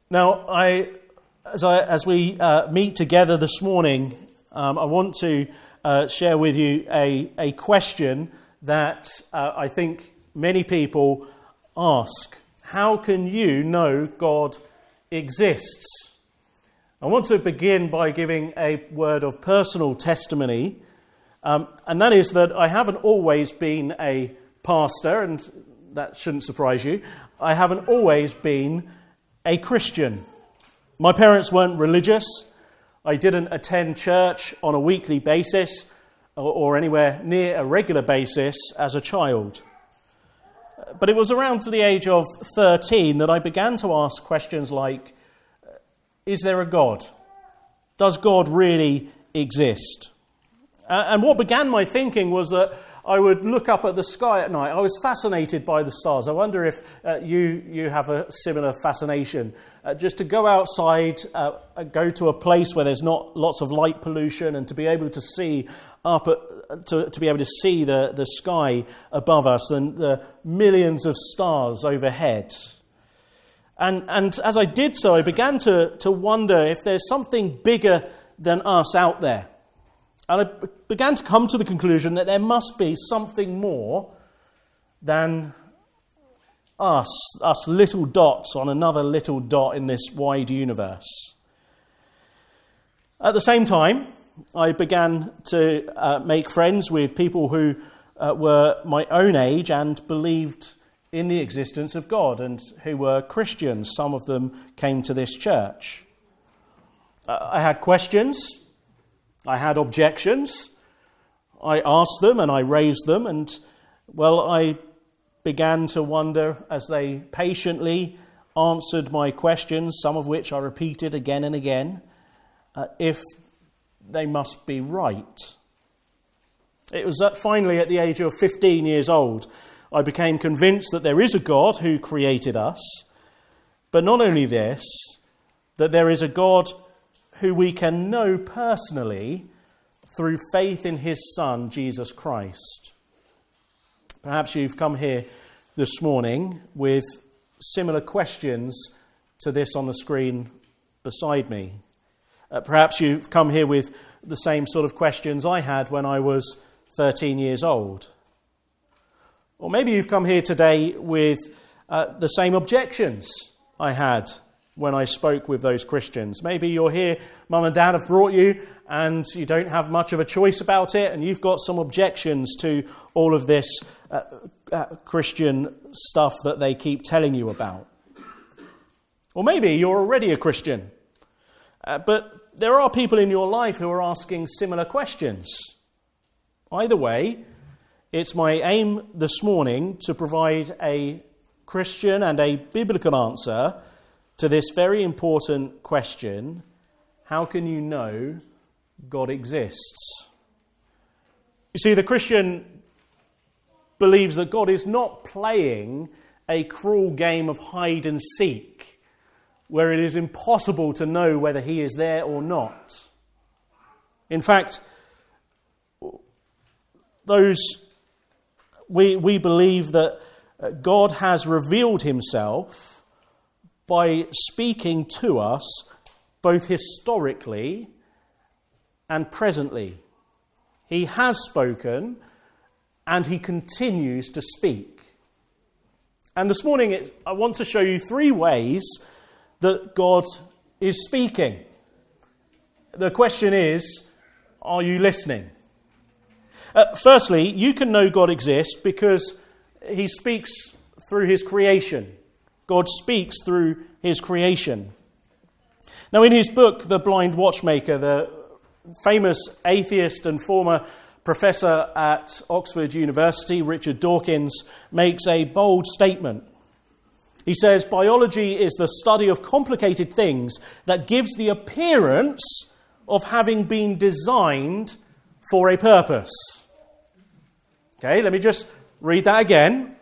Now, as we meet together this morning, I want to share with you a question that I think many people ask. How can you know God exists? I want to begin by giving a word of personal testimony, and that is that I haven't always been a pastor, and that shouldn't surprise you. I haven't always been a Christian. My parents weren't religious. I didn't attend church on a weekly basis or anywhere near a regular basis as a child. But it was around to the age of 13 that I began to ask questions like, is there a God? Does God really exist? And what began my thinking was that I would look up at the sky at night. I was fascinated by the stars. I wonder if you have a similar fascination. Just to go outside, go to a place where there's not lots of light pollution, and to be able to see to be able to see the sky above us and the millions of stars overhead. And as I did so, I began to wonder if there's something bigger than us out there. And I began to come to the conclusion that there must be something more than us little dots on another little dot in this wide universe. At the same time, I began to make friends with people who were my own age and believed in the existence of God and who were Christians. Some of them came to this church. I had questions. I had objections. I asked them and I raised them, and, well, I began to wonder as they patiently answered my questions, some of which I repeated again and again, if they must be right. It was finally at the age of 15 years old I became convinced that there is a God who created us, but not only this, that there is a God who we can know personally through faith in his Son, Jesus Christ. Perhaps you've come here this morning with similar questions to this on the screen beside me. Perhaps you've come here with the same sort of questions I had when I was 13 years old. Or maybe you've come here today with the same objections I had when I spoke with those Christians. Maybe you're here, Mum and Dad have brought you, and you don't have much of a choice about it, and you've got some objections to all of this Christian stuff that they keep telling you about. Or maybe you're already a Christian, but there are people in your life who are asking similar questions. Either way, it's my aim this morning to provide a Christian and a biblical answer to this very important question: how can you know God exists? You see, the Christian believes that God is not playing a cruel game of hide and seek, where it is impossible to know whether he is there or not. In fact, we believe that God has revealed himself by speaking to us both historically and presently. He has spoken and he continues to speak. And this morning I want to show you 3 ways that God is speaking. The question is, are you listening? Firstly, you can know God exists because he speaks through his creation. God speaks through his creation. Now, in his book, The Blind Watchmaker, the famous atheist and former professor at Oxford University, Richard Dawkins, makes a bold statement. He says, biology is the study of complicated things that gives the appearance of having been designed for a purpose. Okay, let me just read that again.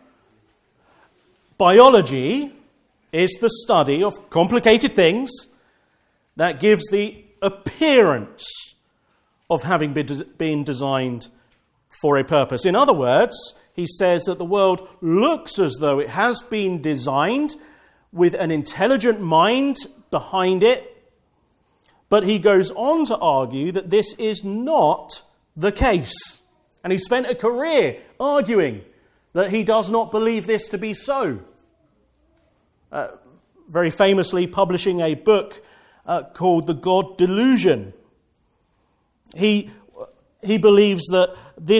Biology is the study of complicated things that gives the appearance of having been designed for a purpose. In other words, he says that the world looks as though it has been designed with an intelligent mind behind it. But he goes on to argue that this is not the case. And he spent a career arguing that he does not believe this to be so. Very famously publishing a book called The God Delusion. He believes that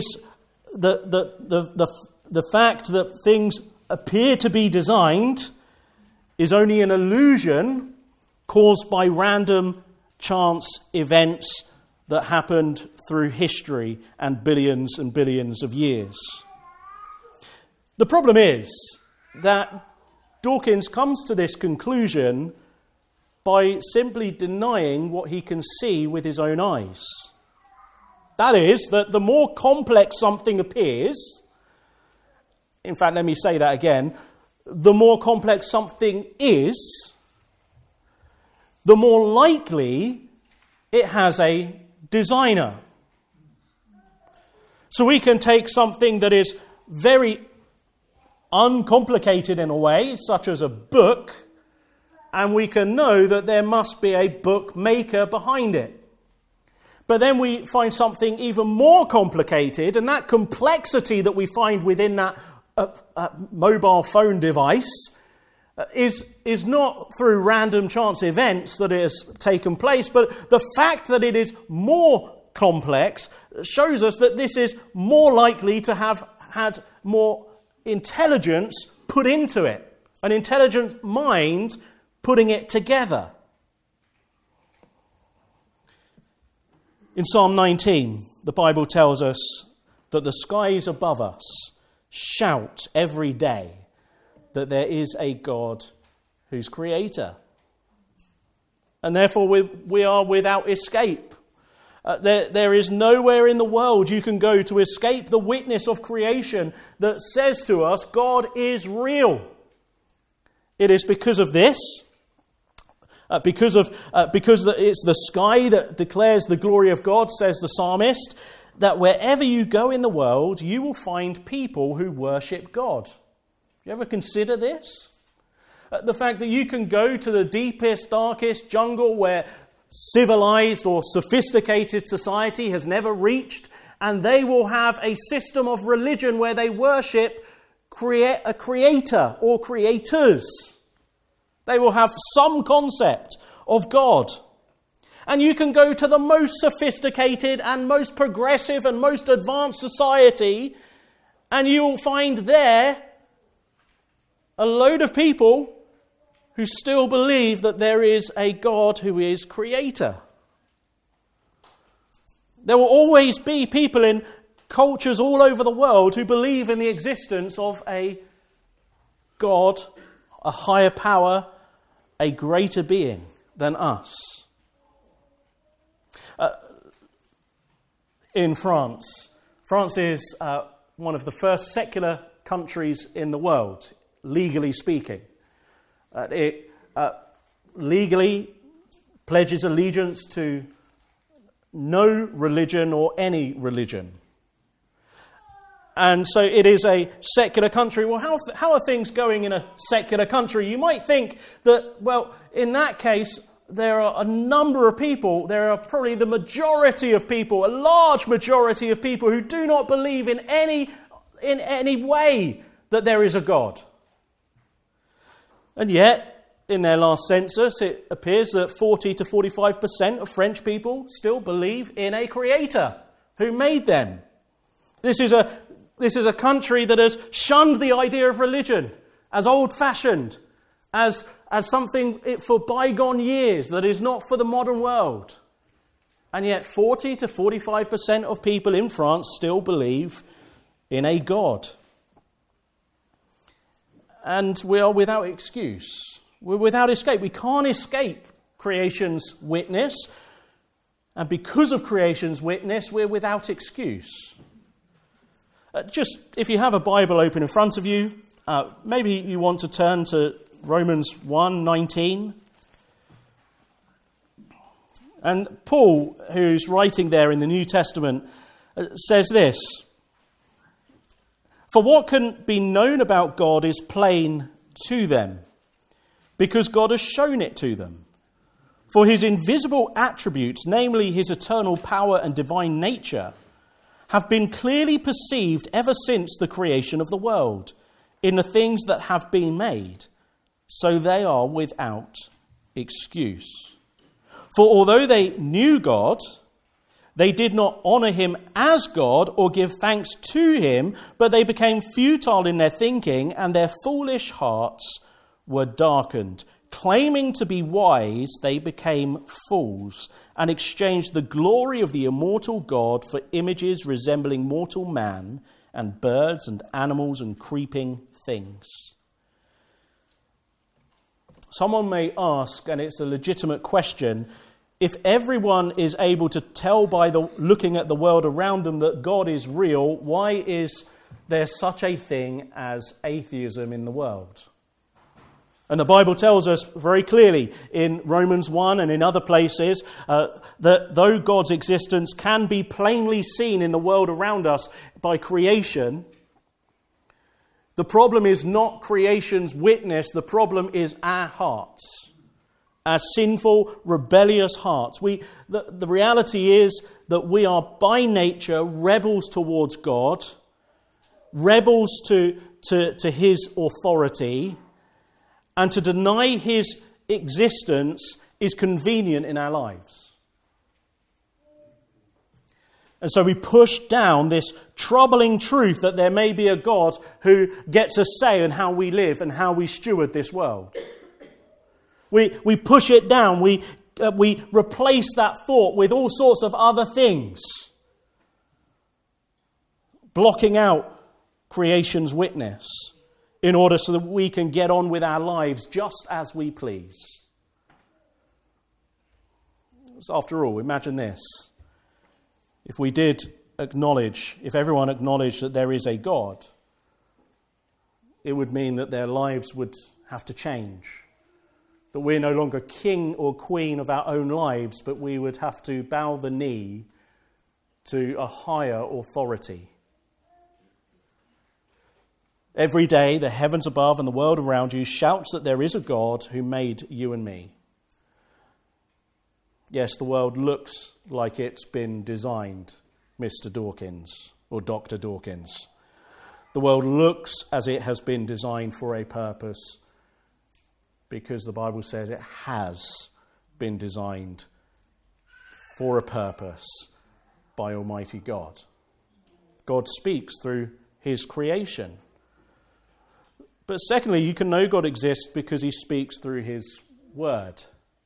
the fact that things appear to be designed is only an illusion caused by random chance events that happened through history and billions of years. The problem is that Dawkins comes to this conclusion by simply denying what he can see with his own eyes. That is, that the more complex something appears, in fact, let me say that again, the more complex something is, the more likely it has a designer. So we can take something that is very uncomplicated in a way, such as a book, and we can know that there must be a bookmaker behind it. But then we find something even more complicated, and that complexity that we find within that mobile phone device is not through random chance events that it has taken place, but the fact that it is more complex shows us that this is more likely to have had more intelligence put into it, an intelligent mind putting it together. In Psalm 19, the Bible tells us that the skies above us shout every day that there is a God who's creator. And therefore we are without escape. There is nowhere in the world you can go to escape the witness of creation that says to us, God is real. It is because of this, because it's the sky that declares the glory of God, says the psalmist, that wherever you go in the world, you will find people who worship God. You ever consider this? The fact that you can go to the deepest, darkest jungle where civilized or sophisticated society has never reached, and they will have a system of religion where they worship a creator or creators. They will have some concept of God. And you can go to the most sophisticated and most progressive and most advanced society, and you will find there a load of people who still believe that there is a God who is creator. There will always be people in cultures all over the world who believe in the existence of a God, a higher power, a greater being than us. In France is one of the first secular countries in the world, legally speaking. It legally pledges allegiance to no religion or any religion. And so it is a secular country. Well, how are things going in a secular country? You might think that, well, in that case, there are a number of people, there are probably the majority of people, a large majority of people who do not believe in any way that there is a God. And yet, in their last census, it appears that 40 to 45% of French people still believe in a creator who made them. This is a country that has shunned the idea of religion as old-fashioned, as something for bygone years that is not for the modern world. And yet 40 to 45% of people in France still believe in a God. And we are without excuse. We're without escape. We can't escape creation's witness. And because of creation's witness, we're without excuse. Just, if you have a Bible open in front of you, maybe you want to turn to Romans 1:19. And Paul, who's writing there in the New Testament, says this: "For what can be known about God is plain to them, because God has shown it to them. For his invisible attributes, namely his eternal power and divine nature, have been clearly perceived ever since the creation of the world in the things that have been made, so they are without excuse. For although they knew God, they did not honor him as God or give thanks to him, but they became futile in their thinking, and their foolish hearts were darkened. Claiming to be wise, they became fools and exchanged the glory of the immortal God for images resembling mortal man and birds and animals and creeping things. Someone may ask, and it's a legitimate question, if everyone is able to tell by looking at the world around them that God is real, why is there such a thing as atheism in the world? And the Bible tells us very clearly in Romans 1 and in other places that though God's existence can be plainly seen in the world around us by creation, the problem is not creation's witness, the problem is our hearts, our sinful, rebellious hearts. The reality is that we are by nature rebels towards God, rebels to his authority, and to deny his existence is convenient in our lives. And so we push down this troubling truth that there may be a God who gets a say in how we live and how we steward this world. We push it down. We replace that thought with all sorts of other things, blocking out creation's witness, in order so that we can get on with our lives just as we please. So after all, imagine this. If everyone acknowledged that there is a God, it would mean that their lives would have to change. That we're no longer king or queen of our own lives, but we would have to bow the knee to a higher authority. Every day, the heavens above and the world around you shouts that there is a God who made you and me. Yes, the world looks like it's been designed, Mr. Dawkins, or Dr. Dawkins. The world looks as it has been designed for a purpose, because the Bible says it has been designed for a purpose by Almighty God. God speaks through his creation. But secondly, you can know God exists because he speaks through his word.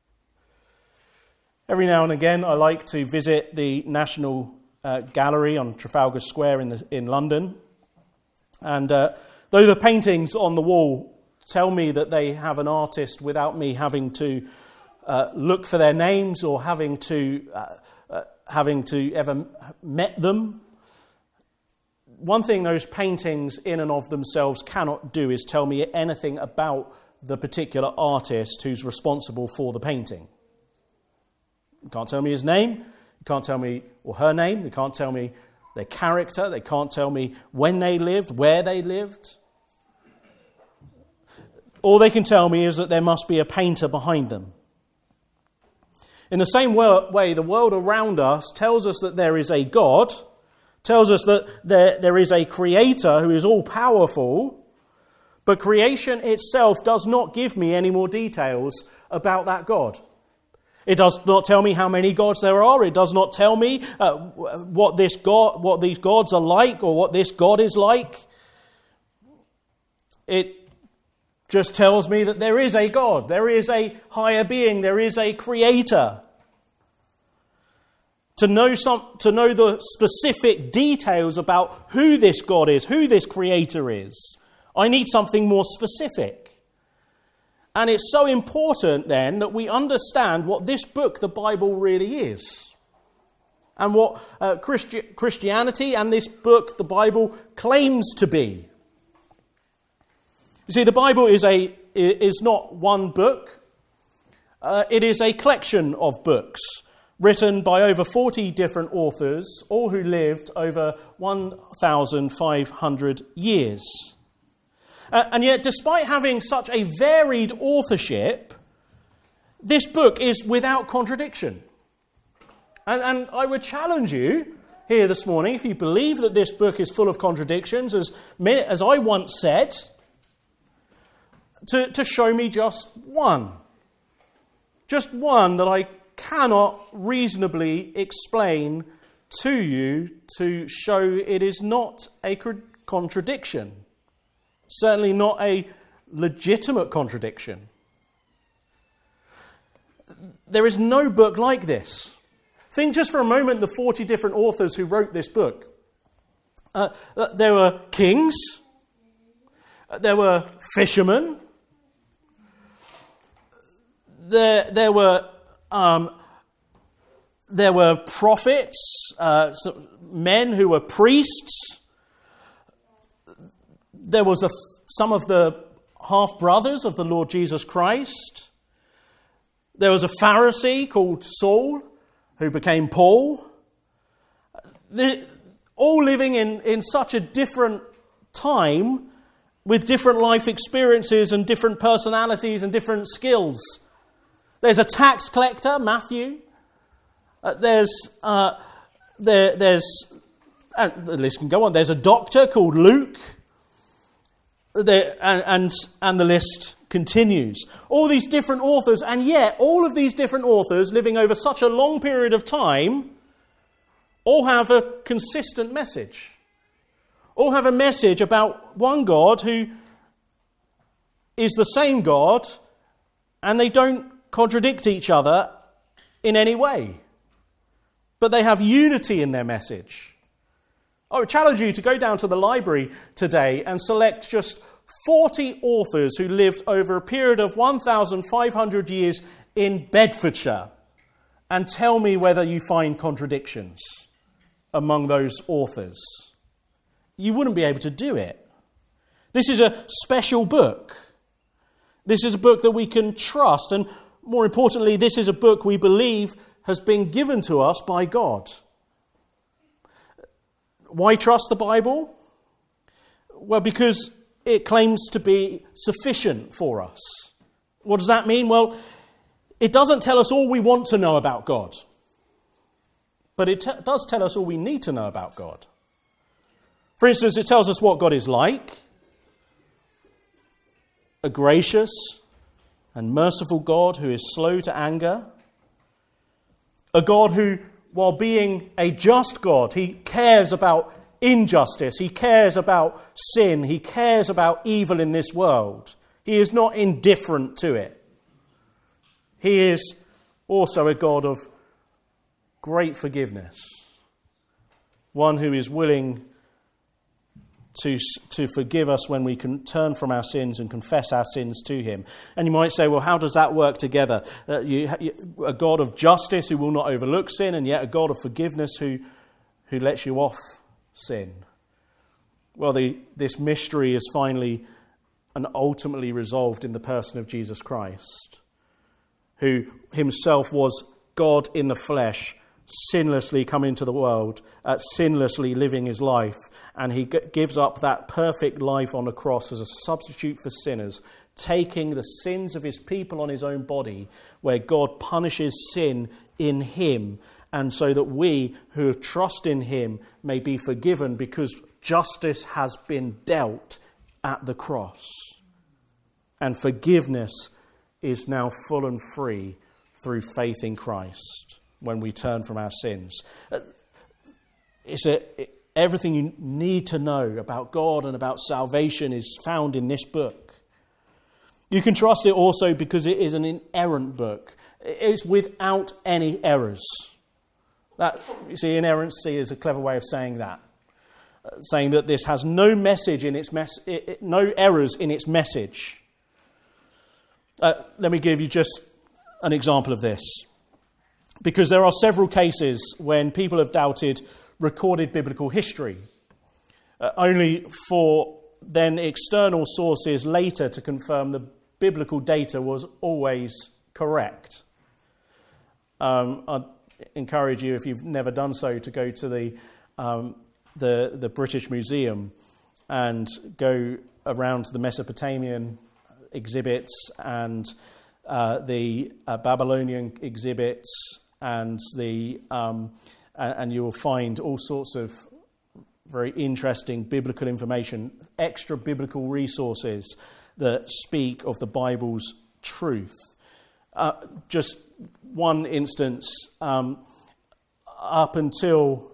Every now and again, I like to visit the National Gallery on Trafalgar Square in London. And though the paintings on the wall tell me that they have an artist without me having to look for their names or having to ever met them, one thing those paintings in and of themselves cannot do is tell me anything about the particular artist who's responsible for the painting. You can't tell me his name, you can't tell me or her name, they can't tell me their character, they can't tell me when they lived, where they lived. All they can tell me is that there must be a painter behind them. In the same way, the world around us tells us that there is a God, tells us that there is a creator who is all-powerful, but creation itself does not give me any more details about that God. It does not tell me how many gods there are. It does not tell me what these gods are like or what this God is like. It just tells me that there is a God, there is a higher being, there is a creator. To know the specific details about who this God is, who this creator is, I need something more specific. And it's so important then that we understand what this book, the Bible, really is. And what Christianity and this book, the Bible, claims to be. You see, the Bible is not one book. It is a collection of books written by over 40 different authors, all who lived over 1,500 years. And yet, despite having such a varied authorship, this book is without contradiction. And I would challenge you here this morning, if you believe that this book is full of contradictions, as I once said, to show me just one. Just one that I cannot reasonably explain to you to show it is not a contradiction. Certainly not a legitimate contradiction. There is no book like this. Think just for a moment the 40 different authors who wrote this book. There were kings. There were fishermen. There were prophets, men who were priests. There was some of the half-brothers of the Lord Jesus Christ. There was a Pharisee called Saul, who became Paul. All living in such a different time, with different life experiences and different personalities and different skills. There's a tax collector, Matthew. There's and the list can go on. There's a doctor called Luke. And the list continues. All these different authors, and yet all of these different authors living over such a long period of time all have a consistent message. All have a message about one God who is the same God, and they don't contradict each other in any way. But they have unity in their message. I would challenge you to go down to the library today and select just 40 authors who lived over a period of 1,500 years in Bedfordshire, and tell me whether you find contradictions among those authors. You wouldn't be able to do it. This is a special book. This is a book that we can trust, and more importantly, this is a book we believe has been given to us by God. Why trust the Bible? Well, because it claims to be sufficient for us. What does that mean? Well, it doesn't tell us all we want to know about God, but it does tell us all we need to know about God. For instance, it tells us what God is like: a gracious and merciful God who is slow to anger, a God who, while being a just God, he cares about injustice, he cares about sin, he cares about evil in this world. He is not indifferent to it. He is also a God of great forgiveness, one who is willing to forgive us when we can turn from our sins and confess our sins to him. And you might say, well, how does that work together? A God of justice who will not overlook sin, and yet a God of forgiveness who lets you off sin. Well, this mystery is finally and ultimately resolved in the person of Jesus Christ, who himself was God in the flesh, sinlessly come into the world, sinlessly living his life, and he gives up that perfect life on the cross as a substitute for sinners, taking the sins of his people on his own body, where God punishes sin in him, and so that we who trust in him may be forgiven, because justice has been dealt at the cross, and forgiveness is now full and free through faith in Christ when we turn from our sins. Everything you need to know about God and about salvation is found in this book. You can trust it also because it is an inerrant book. It's without any errors. You see, inerrancy is a clever way of saying that. Saying that this has no message in its no errors in its message. Let me give you just an example of this. Because there are several cases when people have doubted recorded biblical history, only for then external sources later to confirm the biblical data was always correct. I'd encourage you, if you've never done so, to go to the British Museum and go around to the Mesopotamian exhibits and the Babylonian exhibits, and and you will find all sorts of very interesting biblical information, extra biblical resources that speak of the Bible's truth. Just one instance, up until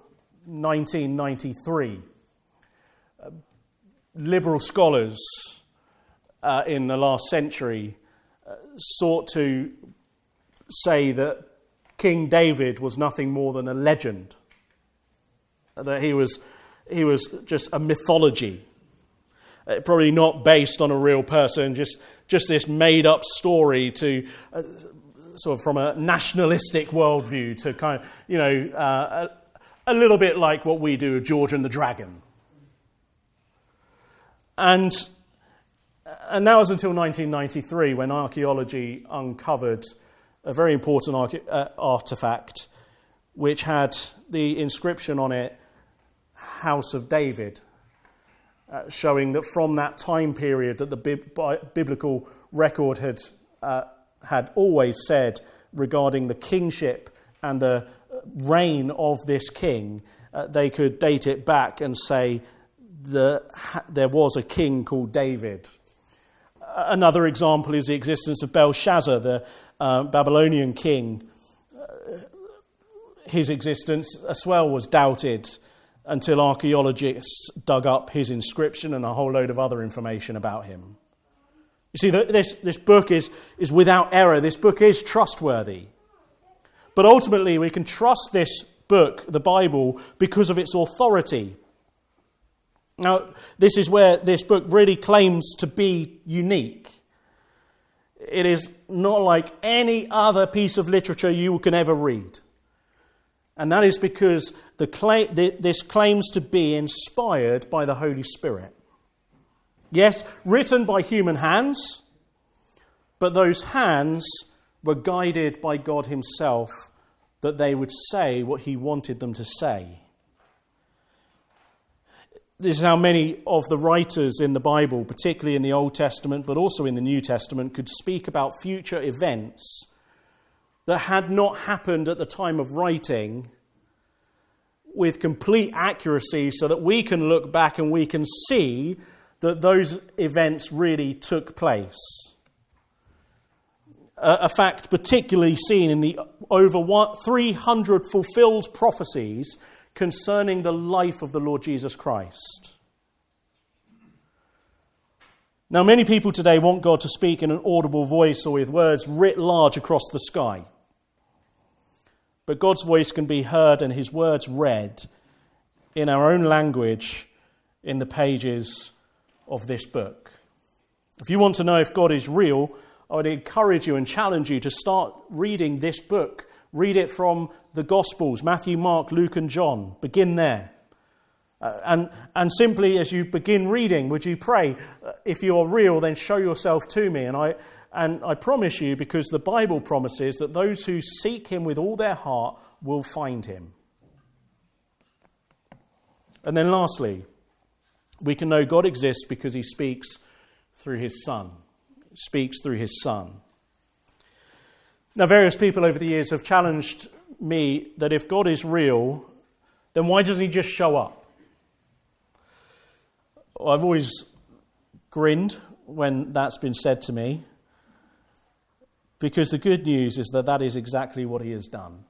1993, liberal scholars in the last century sought to say that King David was nothing more than a legend, that he was just a mythology, probably not based on a real person, just this made-up story to sort of from a nationalistic worldview to kind of, a little bit like what we do with George and the Dragon. And that was until 1993, when archaeology uncovered a very important artifact which had the inscription on it, House of David, showing that from that time period that the biblical record had always said regarding the kingship and the reign of this king, they could date it back and say there was a king called David. Another example is the existence of Belshazzar, the Babylonian king. His existence as well was doubted until archaeologists dug up his inscription and a whole load of other information about him. You see, this book is without error. This book is trustworthy. But ultimately, we can trust this book, the Bible, because of its authority. Now, this is where this book really claims to be unique. It is not like any other piece of literature you can ever read. And that is because this claims to be inspired by the Holy Spirit. Yes, written by human hands, but those hands were guided by God himself, that they would say what he wanted them to say. This is how many of the writers in the Bible, particularly in the Old Testament, but also in the New Testament, could speak about future events that had not happened at the time of writing with complete accuracy, so that we can look back and we can see that those events really took place. A fact particularly seen in the over 300 fulfilled prophecies concerning the life of the Lord Jesus Christ. Now, many people today want God to speak in an audible voice or with words writ large across the sky. But God's voice can be heard and his words read in our own language in the pages of this book. If you want to know if God is real, I would encourage you and challenge you to start reading this book. Read it from the Gospels, Matthew, Mark, Luke and John. Begin there. And simply as you begin reading, would you pray, if you are real, then show yourself to me. And I promise you, because the Bible promises that those who seek him with all their heart will find him. And then lastly, we can know God exists because he speaks through his Son. He speaks through his Son. Now, various people over the years have challenged me that if God is real, then why doesn't he just show up? I've always grinned when that's been said to me, because the good news is that is exactly what he has done.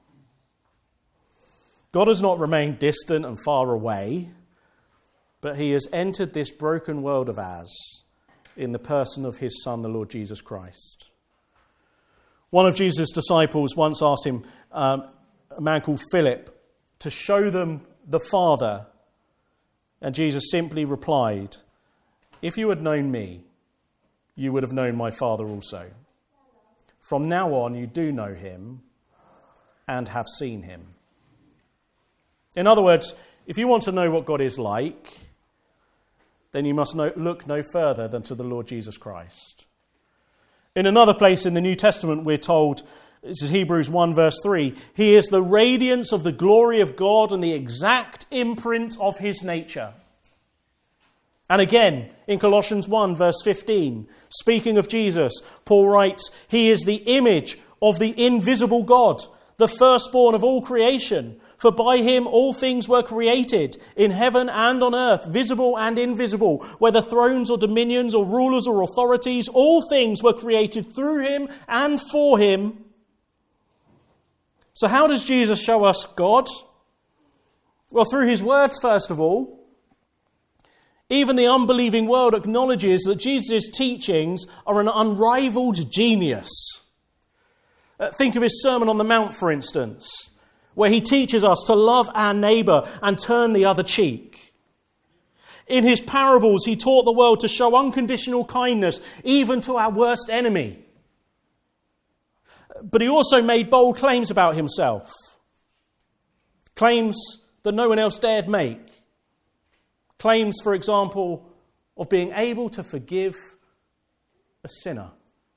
God has not remained distant and far away, but he has entered this broken world of ours in the person of his Son, the Lord Jesus Christ. One of Jesus' disciples once asked him, a man called Philip, to show them the Father. And Jesus simply replied, "If you had known me, you would have known my Father also. From now on, you do know him and have seen him." In other words, if you want to know what God is like, then you must look no further than to the Lord Jesus Christ. In another place in the New Testament, we're told, this is Hebrews 1 verse 3, he is the radiance of the glory of God and the exact imprint of his nature. And again, in Colossians 1, verse 15, speaking of Jesus, Paul writes, "He is the image of the invisible God, the firstborn of all creation. For by him all things were created, in heaven and on earth, visible and invisible, whether thrones or dominions or rulers or authorities, all things were created through him and for him." So how does Jesus show us God? Well, through his words, first of all. Even the unbelieving world acknowledges that Jesus' teachings are an unrivaled genius. Think of his Sermon on the Mount, for instance, where he teaches us to love our neighbour and turn the other cheek. In his parables, he taught the world to show unconditional kindness even to our worst enemy. But he also made bold claims about himself. Claims that no one else dared make. Claims, for example, of being able to forgive a sinner.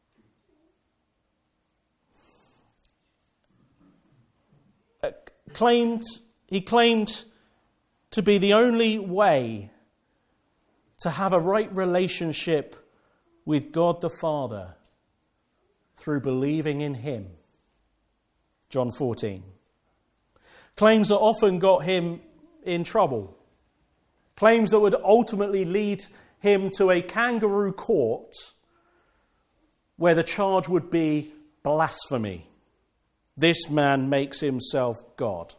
He claimed to be the only way to have a right relationship with God the Father through believing in him. John 14. Claims that often got him in trouble. Claims that would ultimately lead him to a kangaroo court where the charge would be blasphemy. This man makes himself God.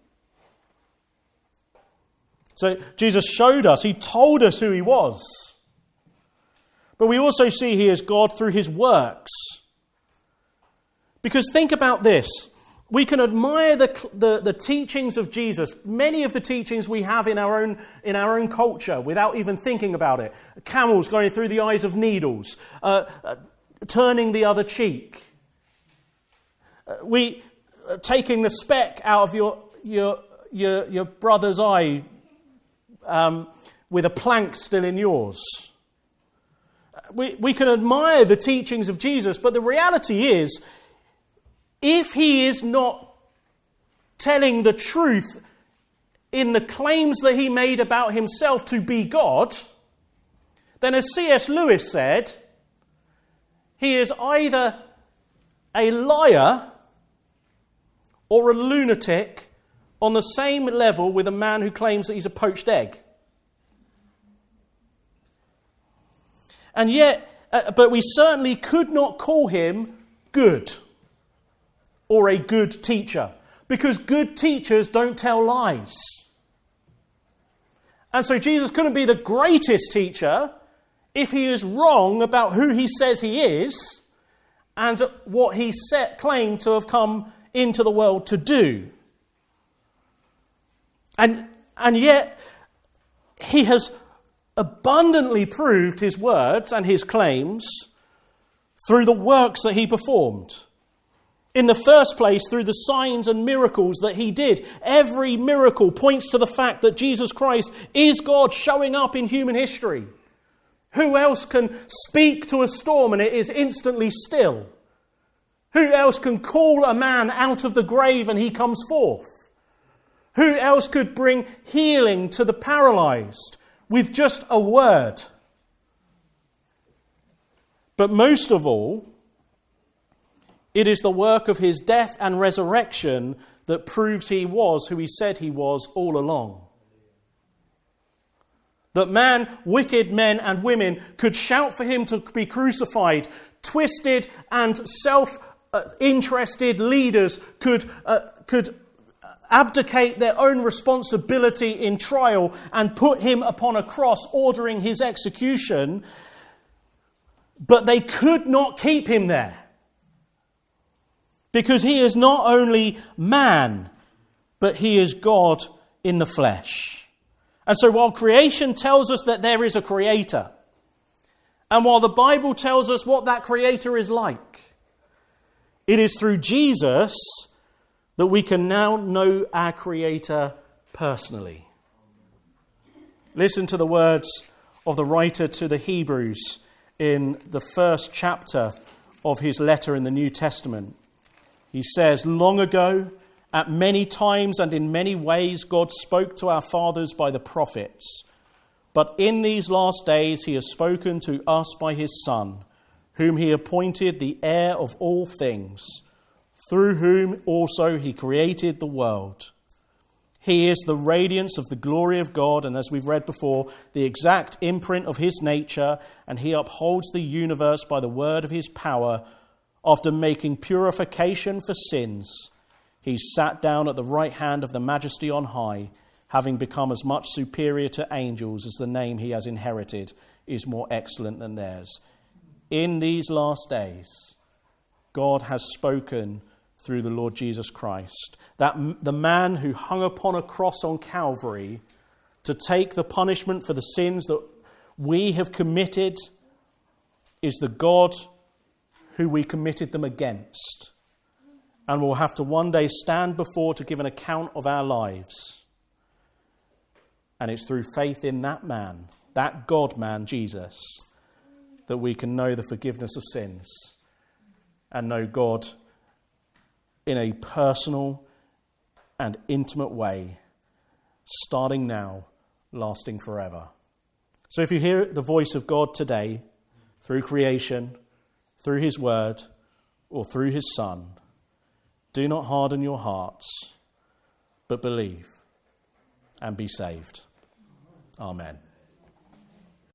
So Jesus showed us, he told us who he was. But we also see he is God through his works. Because think about this. We can admire the teachings of Jesus, many of the teachings we have in our own culture without even thinking about it. Camels going through the eyes of needles, turning the other cheek. We taking the speck out of your brother's eye with a plank still in yours. We can admire the teachings of Jesus, but the reality is, if he is not telling the truth in the claims that he made about himself to be God, then as C.S. Lewis said, he is either a liar or a lunatic on the same level with a man who claims that he's a poached egg. And yet, but we certainly could not call him good or a good teacher, because good teachers don't tell lies. And so Jesus couldn't be the greatest teacher if he is wrong about who he says he is and what he claimed to have come into the world to do. And yet, he has abundantly proved his words and his claims through the works that he performed. In the first place, through the signs and miracles that he did. Every miracle points to the fact that Jesus Christ is God showing up in human history. Who else can speak to a storm and it is instantly still? Who else can call a man out of the grave and he comes forth? Who else could bring healing to the paralyzed with just a word? But most of all, it is the work of his death and resurrection that proves he was who he said he was all along. That man, wicked men and women could shout for him to be crucified. Twisted and self-interested leaders could abdicate their own responsibility in trial and put him upon a cross, ordering his execution. But they could not keep him there. Because he is not only man, but he is God in the flesh. And so while creation tells us that there is a creator, and while the Bible tells us what that creator is like, it is through Jesus that we can now know our creator personally. Listen to the words of the writer to the Hebrews in the first chapter of his letter in the New Testament. He says, "Long ago, at many times and in many ways, God spoke to our fathers by the prophets. But in these last days he has spoken to us by his Son, whom he appointed the heir of all things, through whom also he created the world. He is the radiance of the glory of God, and as we've read before, the exact imprint of his nature, and he upholds the universe by the word of his power. After making purification for sins, he sat down at the right hand of the Majesty on high, having become as much superior to angels as the name he has inherited is more excellent than theirs. In these last days, God has spoken through the Lord Jesus Christ, that the man who hung upon a cross on Calvary to take the punishment for the sins that we have committed is the God who we committed them against, and will have to one day stand before to give an account of our lives. And it's through faith in that man, that God-man, Jesus, that we can know the forgiveness of sins and know God in a personal and intimate way, starting now, lasting forever. So if you hear the voice of God today, through creation, through his word, or through his Son, do not harden your hearts, but believe and be saved. Amen.